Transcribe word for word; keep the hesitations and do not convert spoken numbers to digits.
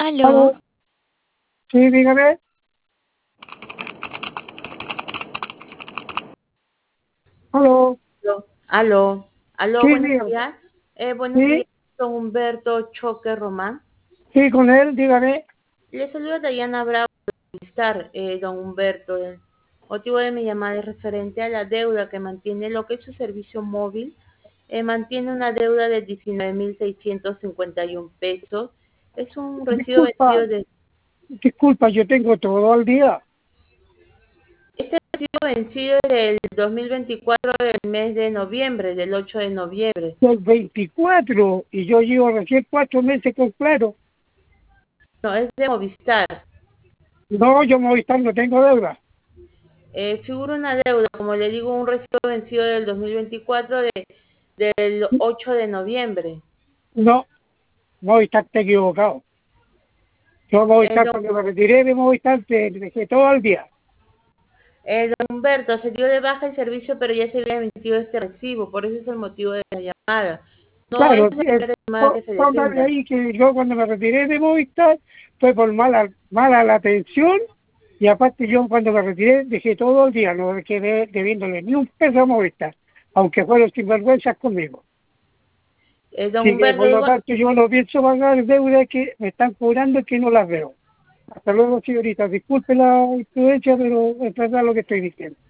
Aló, Aló, sí, dígame. Aló, aló, aló, aló, sí, buenos dígame. días. Eh, buenos días, Sí, don Humberto Choque Román. sí, con él, dígame. Le saluda Dayana Bravo de Movistar, eh, don Humberto. El motivo de mi llamada es referente a la deuda que mantiene lo que es su servicio móvil. Eh, mantiene una deuda de diecinueve mil seiscientos cincuenta y uno pesos. Es un recibo Disculpa, vencido de... disculpa, yo tengo todo al día, Este recibo vencido del dos mil veinticuatro del mes de noviembre, del ocho de noviembre. el veinticuatro, y yo llevo recién cuatro meses con Claro. No, es de Movistar. No, yo Movistar no tengo deuda. Eh, figura una deuda, como le digo, un recibo vencido del dos mil veinticuatro de, del ocho de noviembre. No, Movistar está equivocado. Yo Eh, Movistar, don, cuando me retiré de Movistar, te dejé todo al día. eh, don Humberto, se dio de baja el servicio, pero ya se había emitido este recibo, por eso es el motivo de la llamada. No es Claro, la eh, primera llamada pó- que se le póngale brinda. ahí que yo cuando me retiré de Movistar fue por mala, mala la atención, y aparte yo cuando me retiré dejé todo el día, no me quedé debiéndole ni un peso a Movistar, aunque fueron sinvergüenzas conmigo. Eh, don Así que Humberto, por lo igual, tanto yo no pienso pagar deudas que me están cobrando y que no las veo. Hasta luego, señorita. Disculpe la imprudencia, pero es verdad lo que estoy diciendo.